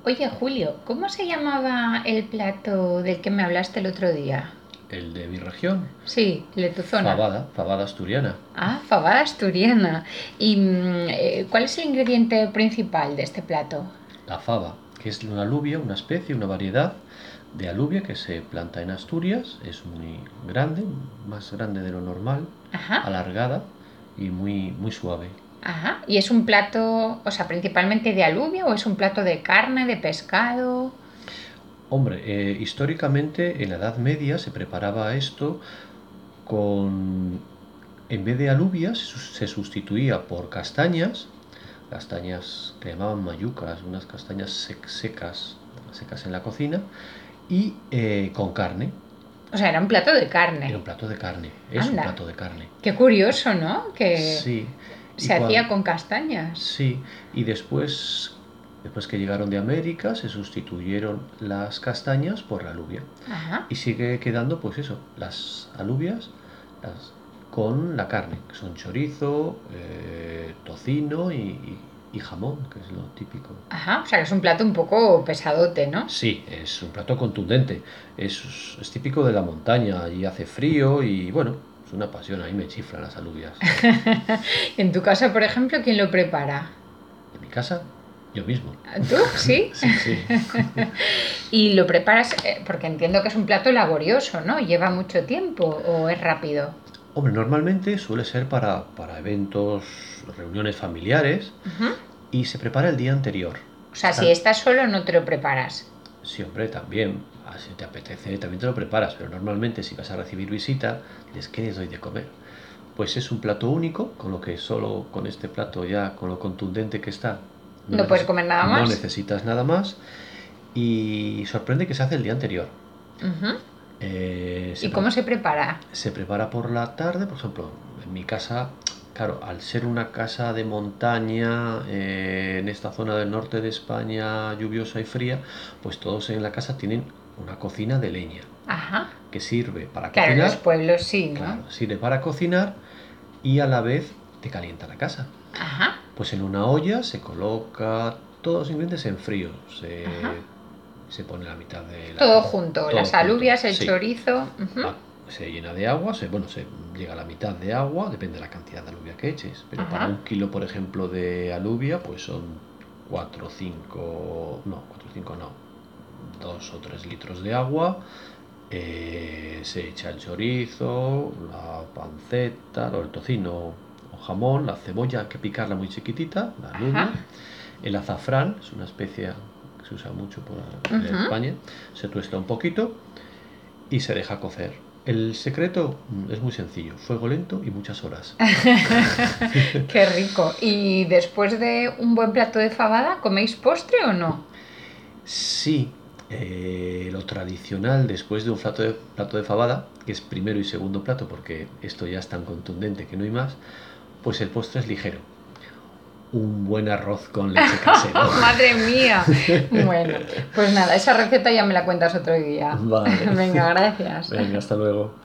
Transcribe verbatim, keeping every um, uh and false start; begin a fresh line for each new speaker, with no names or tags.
Oye, Julio, ¿cómo se llamaba el plato del que me hablaste el otro día?
El de mi región,
Sí, el de tu zona.
fabada, fabada asturiana.
Ah, fabada asturiana. ¿Y mm, eh, cuál es el ingrediente principal de este plato?
La faba, que es una alubia, una especie, una variedad de alubia que se planta en Asturias. Es muy grande, más grande de lo normal,
Ajá,
alargada y muy, muy suave.
ajá. ¿Y es un plato, o sea, principalmente de alubia o es un plato de carne, de pescado?
Hombre, eh, históricamente en la Edad Media se preparaba esto con, en vez de alubias, se sustituía por castañas, castañas que llamaban mayucas, unas castañas sec- secas, secas en la cocina, y eh, con carne.
O sea, era un plato de
Era
carne.
un plato de carne, es un
Anda.
plato de carne.
Qué curioso, ¿no? Que
Sí, y
se hacía
cuando,
con castañas.
sí, y después, después que llegaron de América, se sustituyeron las castañas por la alubia.
Ajá.
Y sigue quedando, pues eso, las alubias las, con la carne, que son chorizo, eh, tocino y, y- y jamón, que es lo típico.
Ajá. O sea, que es un plato un poco pesadote, ¿no?
Sí, es un plato contundente. Es, es típico de la montaña. Allí hace frío y bueno, es una pasión. A mí me chiflan las alubias.
En tu casa, por ejemplo, ¿quién lo prepara?
En mi casa, yo mismo.
¿Tú? ¿Sí?
Sí, sí.
Y lo preparas, eh, porque entiendo que es un plato laborioso, ¿no? ¿Lleva mucho tiempo o es rápido?
Hombre, normalmente suele ser para, para eventos, reuniones familiares
Ujú.
y se prepara el día anterior.
O sea, si
Están,
estás solo, no te lo preparas.
sí, hombre, también. ah, Si te apetece, también te lo preparas, pero normalmente si vas a recibir visita, les ¿qué les doy de comer? Pues es un plato único, con lo que solo con este plato ya, con lo contundente que está, no,
¿No puedes
neces-
comer nada
no
más?
necesitas nada más. Y sorprende que se hace el día anterior.
Ujú.
Eh, se,
¿Y
pre-
cómo se prepara?
se prepara por la tarde, por ejemplo, en mi casa, claro, al ser una casa de montaña, eh, en esta zona del norte de España lluviosa y fría, pues todos en la casa tienen una cocina de leña
Ajá.
que sirve para
Claro, en los
cocinar,
pueblos sí, ¿no?
claro, sirve para cocinar y a la vez te calienta la casa.
Ajá,
Pues en una olla se coloca todos los ingredientes en frío,
ajá.
se, se pone la mitad de la
Todo
carne,
junto,
todo
las
junto,
alubias, el
sí.
chorizo. Ujú.
Va- se llena de agua, se, bueno, se llega a la mitad de agua, depende de la cantidad de alubia que eches, pero para
Ajá.
un kilo, por ejemplo, de alubia, pues son cuatro o cinco, no, cuatro o cinco no, dos o tres litros de agua, eh, se echa el chorizo, la panceta, o el tocino o jamón, la cebolla, hay que picarla muy chiquitita, la
Ajá.
alubia, el azafrán, es una especia que se usa mucho por en
Ujú.
España, se tuesta un poquito y se deja cocer. El secreto mm, es muy sencillo, fuego lento y muchas horas.
Qué rico. ¿Y después de un buen plato de fabada, coméis postre o no?
Sí, eh, lo tradicional después de un plato de, plato de fabada, que es primero y segundo plato, porque esto ya es tan contundente que no hay más, pues el postre es ligero. Un buen arroz con leche casero.
Madre mía. Bueno, pues nada, esa receta ya me la cuentas otro día.
Vale.
Venga, gracias.
Venga, hasta luego.